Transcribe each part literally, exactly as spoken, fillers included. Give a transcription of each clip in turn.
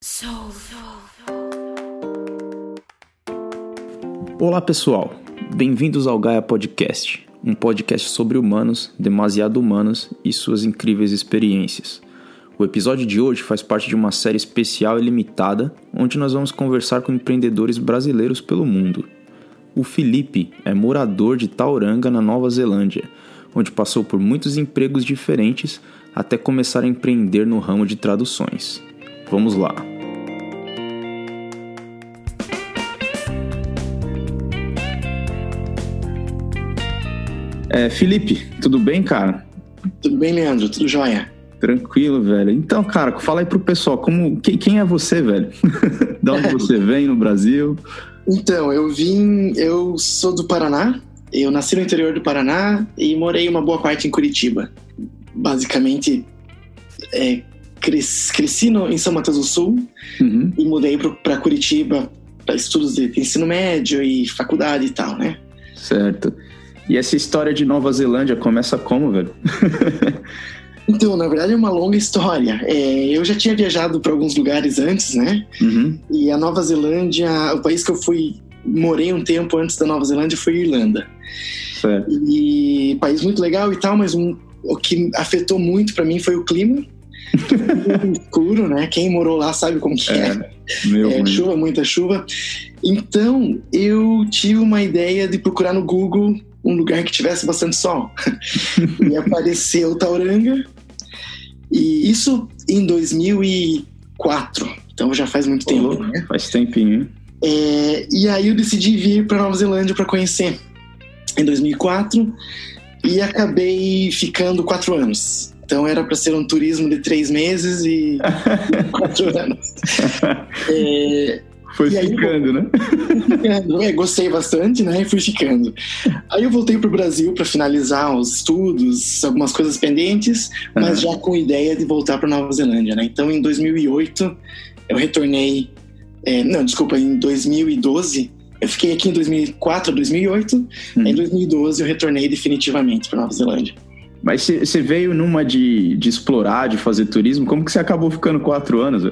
Soul. Olá pessoal, bem-vindos ao Gaia Podcast, um podcast sobre humanos, demasiado humanos e suas incríveis experiências. O episódio de hoje faz parte de uma série especial e limitada, onde nós vamos conversar com empreendedores brasileiros pelo mundo. O Felipe é morador de Tauranga, na Nova Zelândia, onde passou por muitos empregos diferentes até começar a empreender no ramo de traduções. Vamos lá! É, Felipe, tudo bem, cara? Tudo bem, Leandro? Tudo jóia? Tranquilo, velho. Então, cara, fala aí pro pessoal, como, quem, quem é você, velho? De onde você vem no Brasil? Então, eu vim... Eu sou do Paraná. Eu nasci no interior do Paraná e morei uma boa parte em Curitiba. Basicamente, é, cresci, cresci no, em São Mateus do Sul uhum. e mudei para Curitiba para estudos de ensino médio e faculdade e tal, né? Certo. E essa história de Nova Zelândia começa como, velho? Então, na verdade é uma longa história. É, eu já tinha viajado para alguns lugares antes, né? Uhum. E a Nova Zelândia, o país que eu fui, morei um tempo antes da Nova Zelândia foi a Irlanda. Certo. E país muito legal e tal, mas um, o que afetou muito para mim foi o clima. Muito escuro, né? Quem morou lá sabe como que é. é. Meu é chuva, muita chuva. Então, eu tive uma ideia de procurar no Google um lugar que tivesse bastante sol. E apareceu Tauranga. E isso em dois mil e quatro. Então já faz muito tempo, oh, né? Faz tempinho, hein? É, e aí eu decidi vir para Nova Zelândia para conhecer em dois mil e quatro. E acabei ficando quatro anos. Então era para ser um turismo de três meses e quatro anos. É, Foi e ficando, aí, né? Fui ficando. É, gostei bastante, né? E fui ficando. Aí eu voltei pro Brasil para finalizar os estudos, algumas coisas pendentes, mas uhum. já com ideia de voltar para Nova Zelândia, né? Então em dois mil e oito eu retornei... É, não, desculpa, em dois mil e doze... Eu fiquei aqui em dois mil e quatro, dois mil e oito. Uhum. Em dois mil e doze eu retornei definitivamente para Nova Zelândia. Mas você veio numa de, de explorar, de fazer turismo, como que você acabou ficando quatro anos?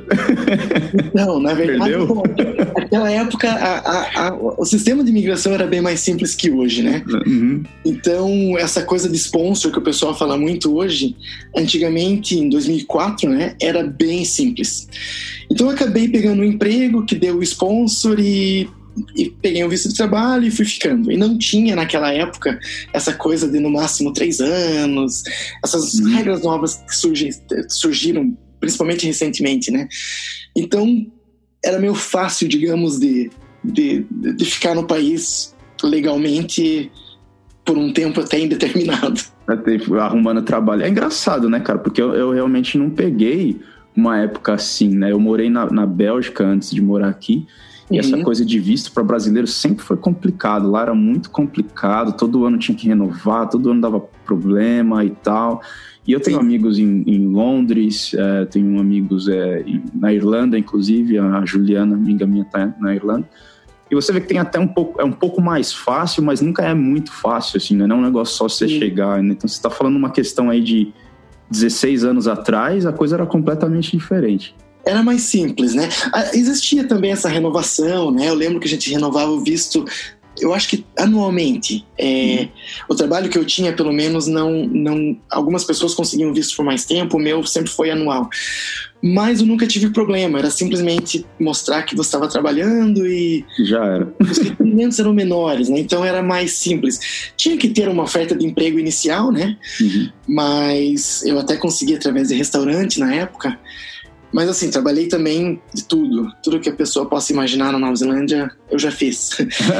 Não, na verdade, bom, naquela época a, a, a, o sistema de imigração era bem mais simples que hoje, né? Uhum. Então, essa coisa de sponsor que o pessoal fala muito hoje, antigamente, em dois mil e quatro, né, era bem simples. Então, eu acabei pegando um emprego que deu o sponsor e... e peguei um visto de trabalho e fui ficando. E não tinha naquela época essa coisa de no máximo três anos, essas uhum. regras novas que surgem, surgiram principalmente recentemente, né? Então era meio fácil, digamos, de, de, de ficar no país legalmente por um tempo até indeterminado. Até arrumando trabalho. É engraçado, né, cara? Porque eu, eu realmente não peguei uma época assim, né? Eu morei na, na Bélgica antes de morar aqui. E uhum. essa coisa de visto para brasileiro sempre foi complicado. Lá era muito complicado, todo ano tinha que renovar, todo ano dava problema e tal. E eu tenho Sim. amigos em, em Londres, é, tenho amigos é, na Irlanda, inclusive, a Juliana, amiga minha, tá na Irlanda. E você vê que tem até um pouco, é um pouco mais fácil, mas nunca é muito fácil, assim, né? Não é um negócio só você Sim. chegar, né? Então você está falando uma questão aí de dezesseis anos atrás, a coisa era completamente diferente. Era mais simples, né? Existia também essa renovação, né? Eu lembro que a gente renovava o visto, eu acho que anualmente. É, uhum. O trabalho que eu tinha, pelo menos, não, não... Algumas pessoas conseguiam visto por mais tempo, o meu sempre foi anual. Mas eu nunca tive problema, era simplesmente mostrar que você estava trabalhando e... Já era. Os requerimentos eram menores, né? Então era mais simples. Tinha que ter uma oferta de emprego inicial, né? Uhum. Mas eu até consegui através de restaurante na época. Mas assim, trabalhei também de tudo. Tudo que a pessoa possa imaginar na Nova Zelândia, eu já fiz.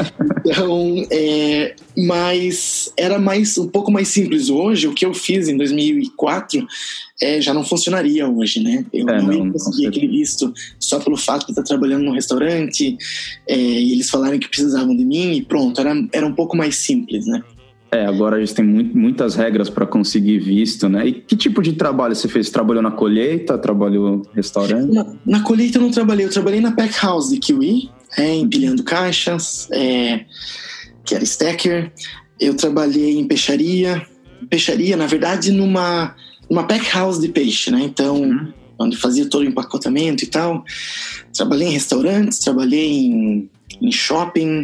Então, é, mas era mais, um pouco mais simples hoje. O que eu fiz em dois mil e quatro é, já não funcionaria hoje, né? Eu é, não ia conseguir aquele visto só pelo fato de estar trabalhando num restaurante é, e eles falarem que precisavam de mim e pronto. Era, era um pouco mais simples, né? É, agora a gente tem muito, muitas regras para conseguir visto, né? E que tipo de trabalho você fez? Trabalhou na colheita? Trabalhou no restaurante? Na, na colheita eu não trabalhei. Eu trabalhei na Pack House de Kiwi, é, empilhando caixas, é, que era stacker. Eu trabalhei em peixaria. Peixaria, na verdade, numa, numa Pack House de peixe, né? Então, uhum. onde fazia todo o empacotamento e tal. Trabalhei em restaurantes, trabalhei em, em shopping.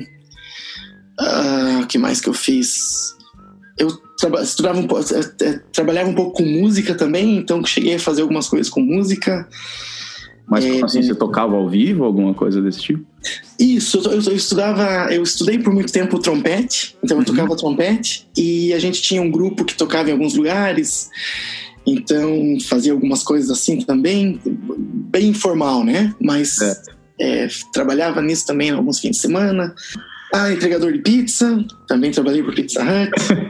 O uh, que mais que eu fiz? Eu traba- estudava um pouco, trabalhava um pouco com música também, então cheguei a fazer algumas coisas com música. Mas é, assim, você tocava ao vivo, alguma coisa desse tipo? Isso, eu, eu estudava, eu estudei por muito tempo trompete, então eu uhum. tocava trompete, e a gente tinha um grupo que tocava em alguns lugares, então fazia algumas coisas assim também, bem informal, né? Mas é, trabalhava nisso também alguns fins de semana. Ah, entregador de pizza, também trabalhei por Pizza Hut.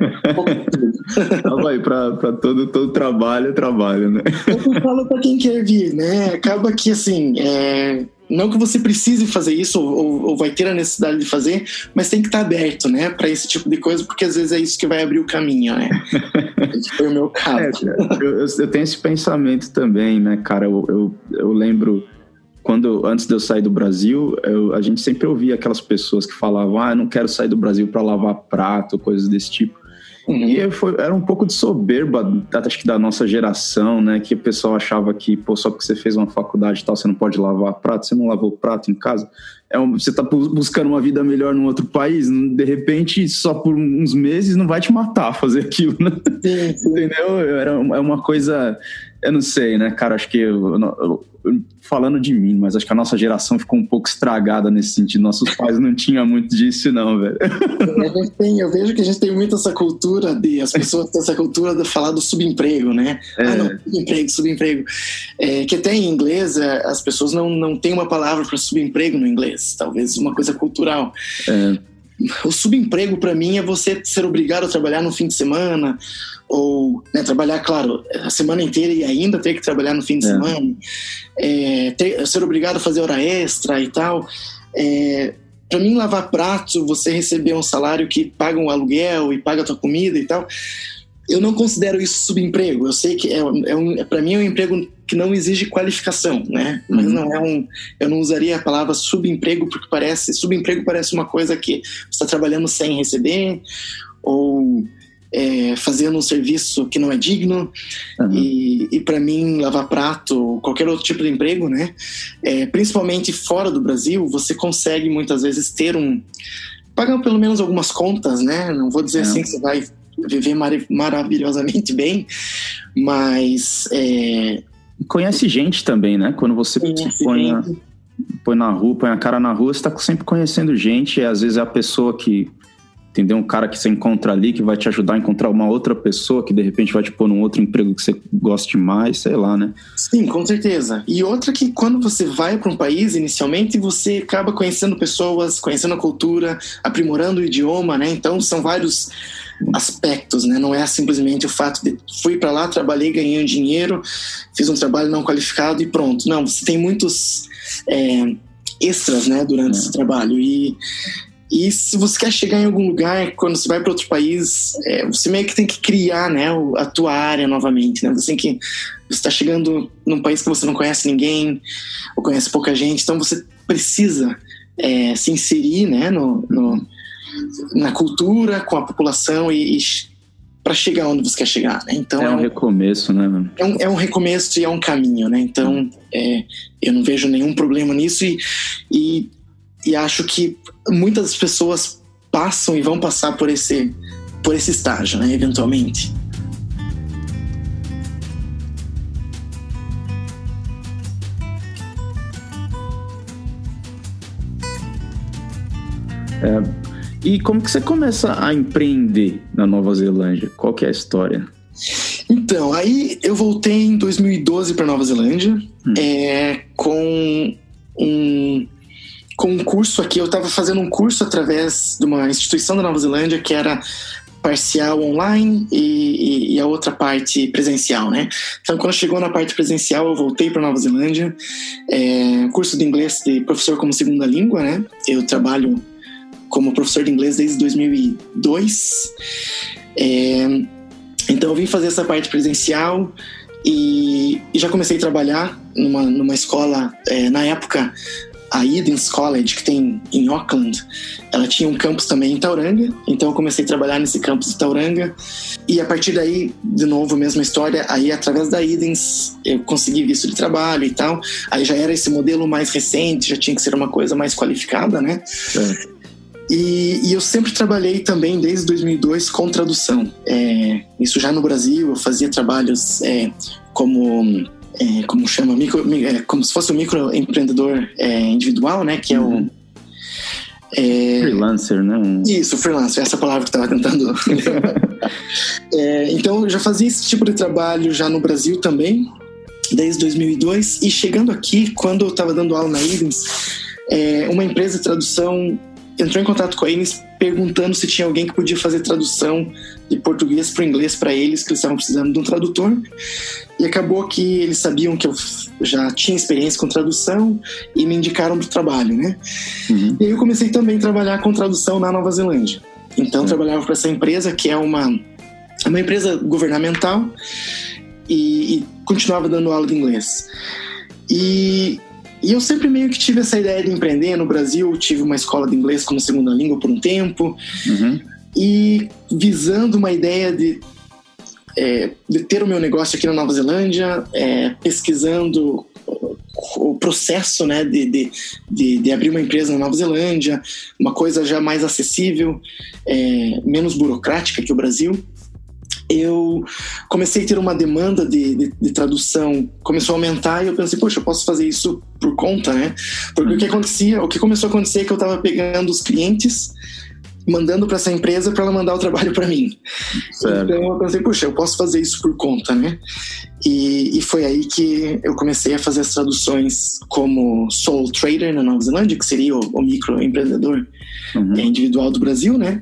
Tava aí pra, pra todo, todo trabalho, trabalho, né? Eu falo pra quem quer vir, né? Acaba que, assim, é... não que você precise fazer isso ou, ou vai ter a necessidade de fazer, mas tem que estar aberto, né? Pra esse tipo de coisa, porque às vezes é isso que vai abrir o caminho, né? Esse foi o meu caso. É, eu, eu tenho esse pensamento também, né, cara? Eu, eu, eu lembro... Quando, antes de eu sair do Brasil, eu, a gente sempre ouvia aquelas pessoas que falavam, ah, eu não quero sair do Brasil para lavar prato, coisas desse tipo. Uhum. E foi, era um pouco de soberba, acho que da nossa geração, né? Que o pessoal achava que, pô, só porque você fez uma faculdade e tal, você não pode lavar prato, você não lavou prato em casa. É um, você tá buscando uma vida melhor num outro país, de repente, só por uns meses não vai te matar fazer aquilo, né? Sim, sim. Entendeu? Era, é uma coisa... Eu não sei, né, cara? Acho que eu, eu, eu, falando de mim, mas acho que a nossa geração ficou um pouco estragada nesse sentido. Nossos pais não tinham muito disso, não, velho. A gente tem, eu vejo que a gente tem muito essa cultura de... As pessoas têm essa cultura de falar do subemprego, né? É. Ah, não, subemprego, subemprego. É, que até em inglês as pessoas não, não têm uma palavra para subemprego no inglês. Talvez uma coisa cultural. É. O subemprego, para mim, é você ser obrigado a trabalhar no fim de semana, ou né, trabalhar, claro, a semana inteira e ainda ter que trabalhar no fim de é. semana, é, ter, ser obrigado a fazer hora extra e tal. É, para mim, lavar prato, você receber um salário que paga um aluguel e paga a tua comida e tal, eu não considero isso subemprego. Eu sei que é, é um, para mim é um emprego que não exige qualificação, né? Mas uhum. não é um, eu não usaria a palavra subemprego porque parece, subemprego parece uma coisa que você está trabalhando sem receber ou é, fazendo um serviço que não é digno. Uhum. E, e para mim lavar prato, qualquer outro tipo de emprego, né? É, principalmente fora do Brasil, você consegue muitas vezes ter um, pagar pelo menos algumas contas, né? Não vou dizer é. assim que você vai viver mar- maravilhosamente bem, mas é... conhece gente também, né? Quando você se põe, a, põe na rua, põe a cara na rua, você tá sempre conhecendo gente, e às vezes é a pessoa que, entendeu? Um cara que você encontra ali, que vai te ajudar a encontrar uma outra pessoa que de repente vai te pôr num outro emprego que você goste mais, sei lá, né? Sim, com certeza. E outra que quando você vai para um país, inicialmente, você acaba conhecendo pessoas, conhecendo a cultura, aprimorando o idioma, né? Então são vários aspectos, né? Não é simplesmente o fato de fui para lá, trabalhei, ganhei um dinheiro, fiz um trabalho não qualificado e pronto. Não, você tem muitos é, extras, né? Durante é. esse trabalho e E se você quer chegar em algum lugar, quando você vai para outro país, é, você meio que tem que criar, né, a tua área novamente, né? Você tem que, você está chegando num país que você não conhece ninguém, ou conhece pouca gente, então você precisa é, se inserir, né, no, no, na cultura, com a população e, e para chegar onde você quer chegar, né? Então é um, é um recomeço, né? É um, é um recomeço e é um caminho, né? Então é, eu não vejo nenhum problema nisso e, e E acho que muitas pessoas passam e vão passar por esse, por esse estágio, né, eventualmente. É, e como que você começa a empreender na Nova Zelândia? Qual que é a história? Então, aí eu voltei em dois mil e doze para Nova Zelândia hum. é, com um... com um curso aqui, eu estava fazendo um curso através de uma instituição da Nova Zelândia que era parcial online e, e, e a outra parte presencial, né? Então, quando chegou na parte presencial, eu voltei para Nova Zelândia, é, curso de inglês de professor como segunda língua, né? Eu trabalho como professor de inglês desde dois mil e dois, é, então eu vim fazer essa parte presencial e, e já comecei a trabalhar numa, numa escola, é, na época a Eden's College, que tem em Auckland, ela tinha um campus também em Tauranga, então eu comecei a trabalhar nesse campus de Tauranga, e a partir daí, de novo, a mesma história, aí através da Eden's eu consegui visto de trabalho e tal, aí já era esse modelo mais recente, já tinha que ser uma coisa mais qualificada, né? É. E, e eu sempre trabalhei também desde dois mil e dois com tradução. É, isso já no Brasil, eu fazia trabalhos é, como, é, como chama, micro, é, como se fosse um microempreendedor é, individual, né? Que é o uhum. é, freelancer, né? Isso, freelancer, essa palavra que eu estava tentando. é, então eu já fazia esse tipo de trabalho já no Brasil também, desde dois mil e dois. E chegando aqui, quando eu estava dando aula na Eden's, é, uma empresa de tradução entrou em contato com eles perguntando se tinha alguém que podia fazer tradução de português para inglês para eles, que eles estavam precisando de um tradutor. E acabou que eles sabiam que eu já tinha experiência com tradução e me indicaram para o trabalho, né? Uhum. E aí eu comecei também a trabalhar com tradução na Nova Zelândia. Então eu trabalhava para essa empresa, que é uma, uma empresa governamental, e, e continuava dando aula de inglês. E... E eu sempre meio que tive essa ideia de empreender. No Brasil, tive uma escola de inglês como segunda língua por um tempo. Uhum. E visando uma ideia de, é, de ter o meu negócio aqui na Nova Zelândia, é, pesquisando o processo, né, de, de, de, de abrir uma empresa na Nova Zelândia, uma coisa já mais acessível, é, menos burocrática que o Brasil. Eu comecei a ter uma demanda de, de, de tradução, começou a aumentar, e eu pensei, poxa, eu posso fazer isso por conta, né? Porque uhum. o que acontecia, o que começou a acontecer é que eu estava pegando os clientes, mandando para essa empresa para ela mandar o trabalho para mim. Certo. Então eu pensei, poxa, eu posso fazer isso por conta, né? E, e foi aí que eu comecei a fazer as traduções como sole trader na Nova Zelândia, que seria o, o microempreendedor uhum. individual do Brasil, né?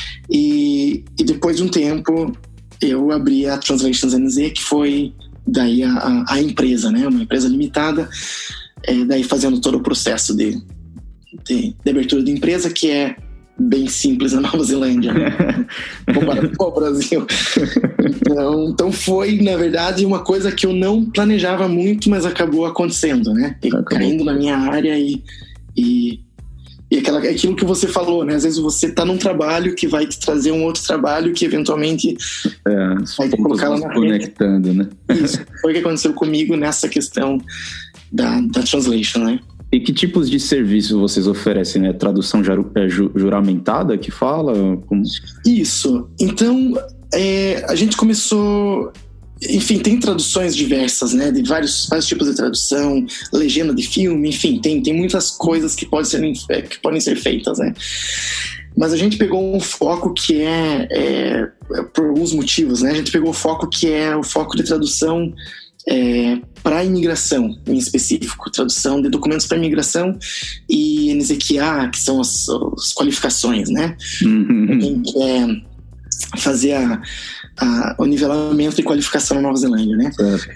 E, e depois de um tempo eu abri a Translations N Z, que foi daí a, a, a empresa, né? Uma empresa limitada, é, daí fazendo todo o processo de, de, de abertura de empresa, que é bem simples na Nova Zelândia, né? Comparado com o Brasil. Então, então foi, na verdade, uma coisa que eu não planejava muito, mas acabou acontecendo, né? E acabou caindo na minha área e... e E aquela, aquilo que você falou, né? Às vezes você está num trabalho que vai te trazer um outro trabalho que eventualmente é, vai te colocar lá na conectando, rede. Né? Isso foi o que aconteceu comigo nessa questão da, da translation, né? E que tipos de serviço vocês oferecem, né? Tradução juramentada que fala? Como... Isso. Então, é, a gente começou... Enfim, tem traduções diversas, né? De vários, vários tipos de tradução, legenda de filme, enfim, tem, tem muitas coisas que podem ser, que podem ser feitas, né? Mas a gente pegou um foco que é, é, por alguns motivos, né? A gente pegou o foco que é o foco de tradução é, para a imigração, em específico. Tradução de documentos para imigração e N Z Q A, que são as, as qualificações, né? Uhum. Quem quer fazer a... A, o nivelamento de qualificação na Nova Zelândia, né?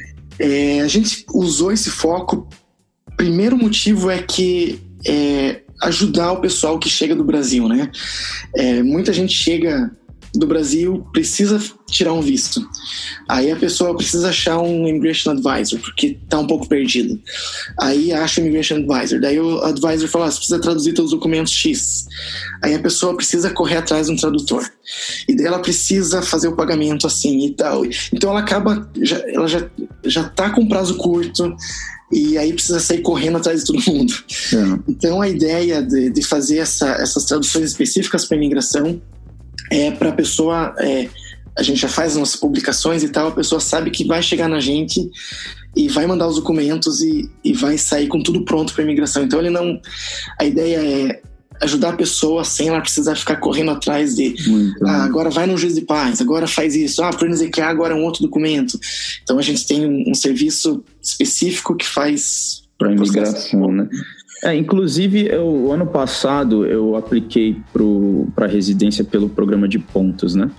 É, a gente usou esse foco. Primeiro motivo é que é, ajudar o pessoal que chega do Brasil, né? É, muita gente chega do Brasil, precisa tirar um visto. Aí a pessoa precisa achar um Immigration Advisor, porque tá um pouco perdido. Aí acha o Immigration Advisor. Daí o Advisor fala, ah, você precisa traduzir todos os documentos X. Aí a pessoa precisa correr atrás de um tradutor. E daí ela precisa fazer o pagamento assim e tal. Então ela acaba, já, ela já, já tá com prazo curto, e aí precisa sair correndo atrás de todo mundo. É. Então a ideia de, de fazer essa, essas traduções específicas para imigração é para a pessoa, é, a gente já faz as nossas publicações e tal, a pessoa sabe que vai chegar na gente e vai mandar os documentos e, e vai sair com tudo pronto para imigração. Então ele não, a ideia é ajudar a pessoa sem ela precisar ficar correndo atrás de ah, agora vai no juiz de paz, agora faz isso, ah, para o N Z Q A agora é um outro documento. Então a gente tem um, um serviço específico que faz para imigração, né? É, inclusive, eu, o ano passado eu apliquei para residência pelo programa de pontos, né?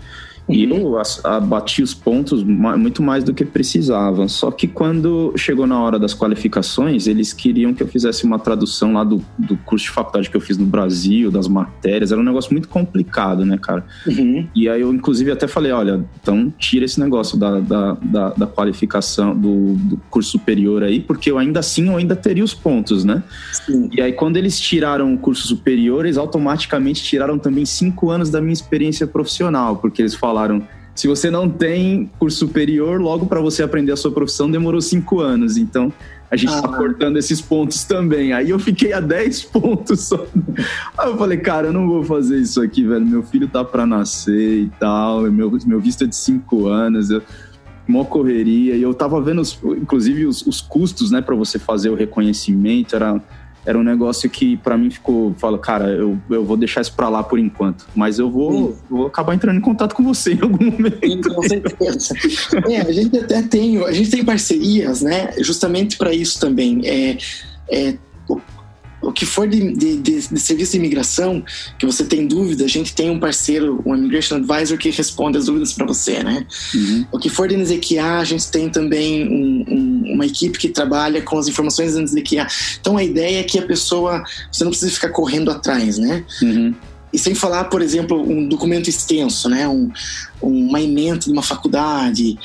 E eu bati os pontos muito mais do que precisava. Só que quando chegou na hora das qualificações, eles queriam que eu fizesse uma tradução lá do, do curso de faculdade que eu fiz no Brasil, das matérias. Era um negócio muito complicado, né, cara? Uhum. E aí eu, inclusive, até falei, olha, então tira esse negócio da, da, da, da qualificação do, do curso superior aí, porque eu ainda assim eu ainda teria os pontos, né? Sim. E aí quando eles tiraram o curso superior, eles automaticamente tiraram também cinco anos da minha experiência profissional, porque eles falaram Falaram, se você não tem curso superior, logo para você aprender a sua profissão demorou cinco anos, então a gente ah. tá cortando esses pontos também. Aí eu fiquei a dez pontos só. Aí eu falei, cara, eu não vou fazer isso aqui, velho, meu filho tá para nascer e tal, meu, meu visto é de cinco anos, eu, mó correria, e eu tava vendo, os, inclusive, os, os custos, né, para você fazer o reconhecimento, era... Era um negócio que pra mim ficou... Falo, cara, eu, eu vou deixar isso pra lá por enquanto. Mas eu vou, vou acabar entrando em contato com você em algum momento. Sim, com certeza. É, a gente até tem... A gente tem parcerias, né? Justamente pra isso também. É, é, o, o que for de, de, de, de serviço de imigração, que você tem dúvida, a gente tem um parceiro, um Immigration Advisor, que responde as dúvidas pra você, né? Uhum. O que for de N Z Q A, a gente tem também um, um, uma equipe que trabalha com as informações da N Z Q A. Então a ideia é que a pessoa, você não precisa ficar correndo atrás, né? Uhum. E sem falar, por exemplo, um documento extenso, né? Um, uma ementa de uma faculdade.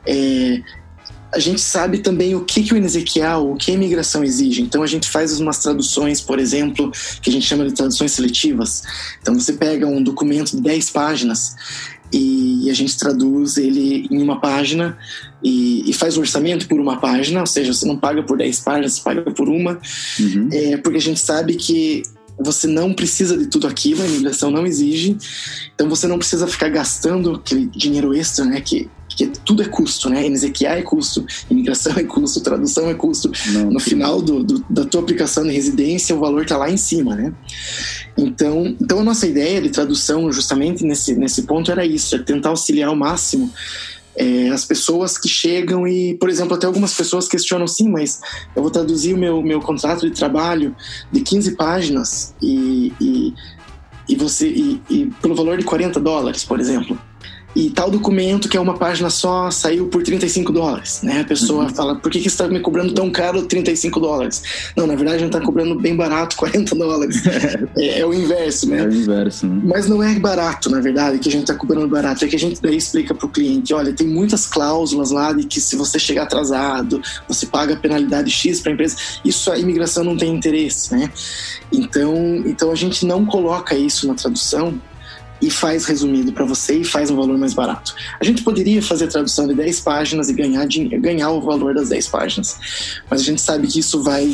É, a gente sabe também o que, que o N Z Q A, o que a imigração exige. Então a gente faz umas traduções, por exemplo, que a gente chama de traduções seletivas. Então você pega um documento de dez páginas e a gente traduz ele em uma página e, e faz o orçamento por uma página, ou seja, você não paga por dez páginas, você paga por uma, uhum. é, porque a gente sabe que você não precisa de tudo aquilo, a imigração não exige, então você não precisa ficar gastando aquele dinheiro extra, né, que, que tudo é custo, né, N Z Q A é custo, imigração é custo, tradução é custo, não, no final do, do, da tua aplicação de residência o valor está lá em cima, né. Então, então a nossa ideia de tradução justamente nesse, nesse ponto era isso, é tentar auxiliar ao máximo É, as pessoas que chegam e, por exemplo, até algumas pessoas questionam, sim, mas eu vou traduzir o meu, meu contrato de trabalho de quinze páginas e, e, e, você, e, e pelo valor de quarenta dólares, por exemplo. E tal documento que é uma página só saiu por trinta e cinco dólares, né? A pessoa uhum. fala, por que, que você está me cobrando tão caro trinta e cinco dólares? Não, na verdade a gente está cobrando bem barato, quarenta dólares. é, é o inverso, né? É o inverso, né? Mas não é barato, na verdade, que a gente está cobrando barato. É que a gente daí explica para o cliente, olha, tem muitas cláusulas lá de que se você chegar atrasado, você paga a penalidade X para a empresa. Isso a imigração não tem interesse, né? Então, então a gente não coloca isso na tradução e faz resumido para você e faz um valor mais barato. A gente poderia fazer tradução de dez páginas e ganhar, ganhar o valor das dez páginas, mas a gente sabe que isso vai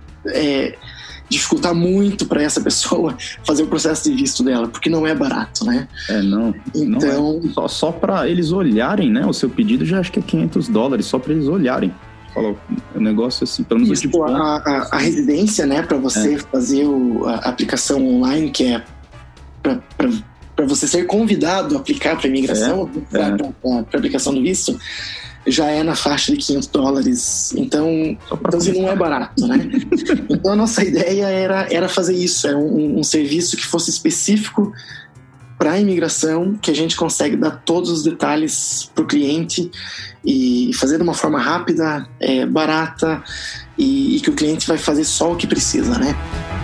é, dificultar muito para essa pessoa fazer o processo de visto dela, porque não é barato, né? É, não. Então, não é. Só, só para eles olharem, né? O seu pedido já acho que é quinhentos dólares, só para eles olharem. Falou, o negócio assim, pelo menos isso, a, a, a residência, né? Para você é. fazer o, a aplicação online, que é para para você ser convidado a aplicar para a imigração, é, para é. a aplicação do visto, já é na faixa de quinhentos dólares. Então, então assim, não é barato, né? Então, a nossa ideia era, era fazer isso. É um, um serviço que fosse específico para a imigração, que a gente consegue dar todos os detalhes para o cliente e fazer de uma forma rápida, é, barata e, e que o cliente vai fazer só o que precisa, né?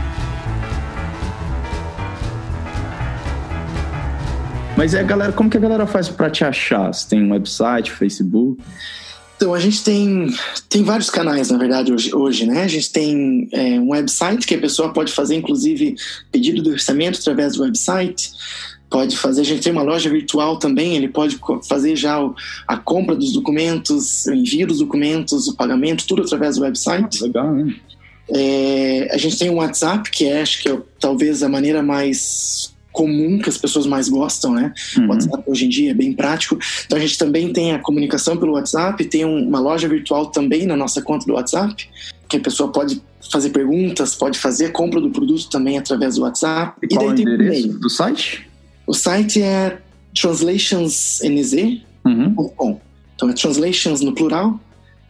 Mas é, galera, como que a galera faz para te achar? Você tem um website, Facebook? Então, a gente tem, tem vários canais, na verdade, hoje, hoje né? A gente tem é, um website que a pessoa pode fazer, inclusive, pedido de orçamento através do website. Pode fazer, a gente tem uma loja virtual também, ele pode fazer já a compra dos documentos, o envio dos documentos, o pagamento, tudo através do website. Ah, legal, né? É, a gente tem um WhatsApp, que é, acho que é talvez a maneira mais comum que as pessoas mais gostam, né? Uhum. O WhatsApp hoje em dia é bem prático. Então a gente também tem a comunicação pelo WhatsApp, tem um, uma loja virtual também na nossa conta do WhatsApp, que a pessoa pode fazer perguntas, pode fazer a compra do produto também através do WhatsApp. E, e qual daí é o endereço do site? O site é translationsnz ponto com. Uhum. Então é translations no plural,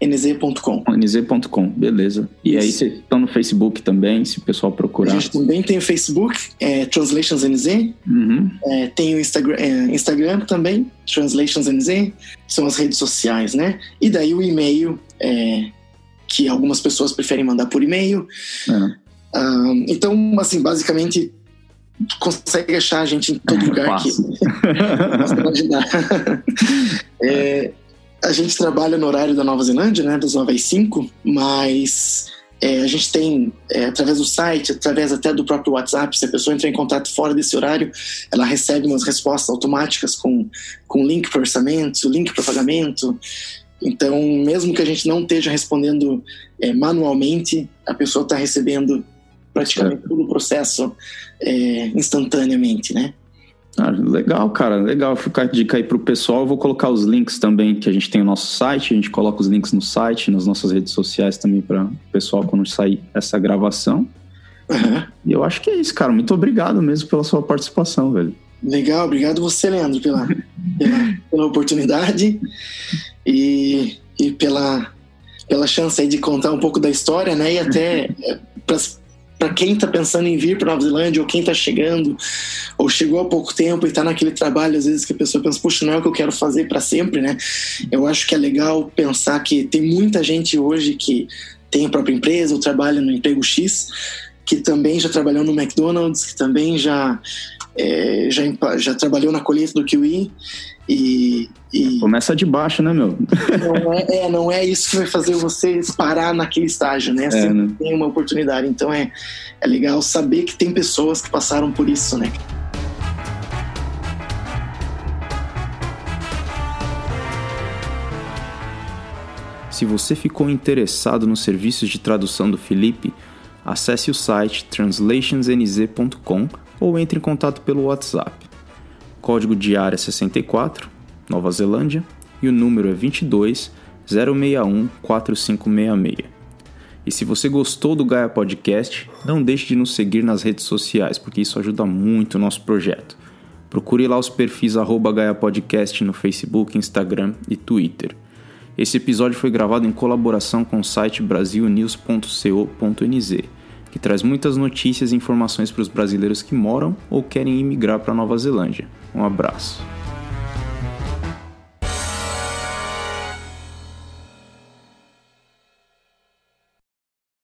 n z ponto com. n z ponto com, beleza. E Isso. aí vocês estão no Facebook também, se o pessoal procurar. A gente também tem o Facebook, é, Translations N Z. Uhum. É, tem o Instagram, é, Instagram também, Translations N Z. São as redes sociais, né? E daí o e-mail, é, que algumas pessoas preferem mandar por e-mail. É. Ah, então, assim, basicamente, consegue achar a gente em todo lugar que possa imaginar. É, a gente trabalha no horário da Nova Zelândia, né, das nove às cinco, mas é, a gente tem, é, através do site, através até do próprio WhatsApp, se a pessoa entrar em contato fora desse horário, ela recebe umas respostas automáticas com, com link para orçamento, link para pagamento. Então, mesmo que a gente não esteja respondendo é, manualmente, a pessoa está recebendo praticamente é. todo o processo é, instantaneamente, né? Ah, legal, cara, legal. Ficar a dica aí pro pessoal. Eu vou colocar os links também, que a gente tem o nosso site, a gente coloca os links no site, nas nossas redes sociais também para o pessoal quando sair essa gravação. Uhum. E eu acho que é isso, cara. Muito obrigado mesmo pela sua participação, velho. Legal, obrigado você, Leandro, pela, pela, pela oportunidade e, e pela, pela chance aí de contar um pouco da história, né? E até para para quem está pensando em vir para Nova Zelândia, ou quem está chegando, ou chegou há pouco tempo e está naquele trabalho, às vezes que a pessoa pensa, puxa, não é o que eu quero fazer para sempre, né? Eu acho que é legal pensar que tem muita gente hoje que tem a própria empresa ou trabalha no emprego X, que também já trabalhou no McDonald's, que também já, é, já, já trabalhou na colheita do kiwi. E, e começa de baixo, né, meu? Não é, é, não é isso que vai fazer você parar naquele estágio, né? Sempre é, né? Tem uma oportunidade. Então é, é legal saber que tem pessoas que passaram por isso, né? Se você ficou interessado nos serviços de tradução do Felipe, acesse o site translations n z ponto com ou entre em contato pelo WhatsApp. Código de área sessenta e quatro, Nova Zelândia, e o número é vinte e dois, zero seis um, quatro cinco seis seis. E se você gostou do Gaia Podcast, não deixe de nos seguir nas redes sociais, porque isso ajuda muito o nosso projeto. Procure lá os perfis arroba Gaia Podcast no Facebook, Instagram e Twitter. Esse episódio foi gravado em colaboração com o site brasil news ponto co ponto n z, que traz muitas notícias e informações para os brasileiros que moram ou querem imigrar para Nova Zelândia. Um abraço.